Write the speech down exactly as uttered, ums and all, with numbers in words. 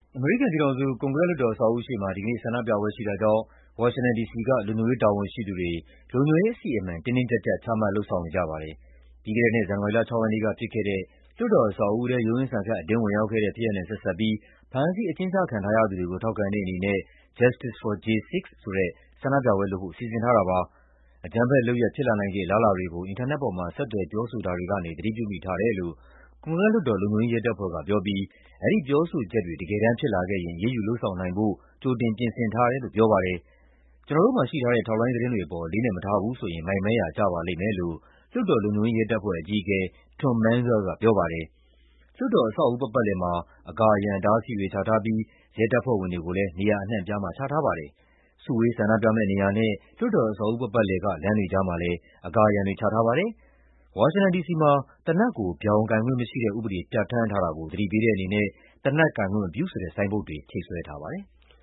အမေရိကန်ပြည်ထောင်စု၊ ကွန်ဂရက်လွှတ်တော်အဆောက်အဦရှေ့မှာ ဒီကနေ့ဆန္ဒပြပွဲရှိတာကြောင့် ဝါရှင်တန် ဒီစီက လုံခြုံရေးတာဝန်ရှိသူတွေ လုံခြုံရေးအစီအမံ တင်းတင်းကျပ်ကျပ် ချမှတ် လုပ်ဆောင်နေကြပါတယ်။ ပြီးခဲ့တဲ့နှစ် ဇန်နဝါရီလ ၆ ရက်နေ့ကဖြစ်ခဲ့တဲ့ လွှတ်တော်အဆောက်အဦထဲ ရုန်းရင်းဆန်ခတ် အတင်းဝင်ရောက်ခဲ့တဲ့ ဖြစ်ရပ်နဲ့ဆက်စပ်ပြီး ဖမ်းဆီး အကျဉ်းချခံထားရသူတွေကို ထောက်ခံတဲ့အနေနဲ့ Justice for J six ဆိုတဲ့ ဆန္ဒပြပွဲလုပ်ဖို့ စီစဉ်ထားတာပါ။ အကြမ်းဖက်လုပ်ရပ် ဖြစ်လာနိုင်ခြေ အလားအလာတွေကို အင်တာနက်ပေါ်မှာ ဆက်သွယ်ပြောဆိုတာတွေကနေ သတိပြုမိထားတယ်လို့ ကွန်ဂရက်လွှတ်တော် လုံခြုံရေးရဲတပ်ဖွဲ့ကပြောပြီး အဲဒီပြောဆိုချက်တွေ တကယ်တမ်းဖြစ်လာခဲ့ရင် အရေးယူလုပ်ဆောင်နိုင်ဖို့ ကြိုတင်ပြင်ဆင်ထားတယ်လို့ ပြောပါတယ်။ "ကျနော်တို့မှာရှိထားတဲ့ ထောက်လှမ်းရေးသတင်းတွေအပေါ် အလေးအနက်မထားဘူးဆိုရင် မိုက်မဲရာကျပါလိမ့်မယ်" လို့ လွှတ်တော်လုံခြုံရေးရဲတပ်ဖွဲ့ အကြီးအကဲ Tom Lanza ကပြောပါတယ်။ လွှတ်တော်အဆောက်အဦ ပတ်ပတ်လည်မှာ အကာအရံ အတားအဆီးတွေချထားပြီး ရဲတပ်ဖွဲ့ဝင်တွေကိုလည်း နေရာအနှံ့အပြားမှာ ချထားပါတယ်။ စုဝေးဆန္ဒပြမယ့်နေရာနဲ့ လွှတ်တော်အဆောက်အဦပတ်ပတ်လည်က လမ်းတွေကြားမှာလည်း အကာအရံတွေ ချထားပါတယ်။ ဝါရှင်တန် ဒီစီမှာ သေနတ်ကို ဗြောင်ကိုင်ခွင့်မရှိတဲ့ဥပဒေ ပြဌာန်းထားတာကို သတိပေးတဲ့အနေနဲ့ သေနတ်ကိုင်ခွင့်မပြုဆိုတဲ့ ဆိုင်းဘုတ်တွေ ချိတ်ဆွဲထားပါတယ်။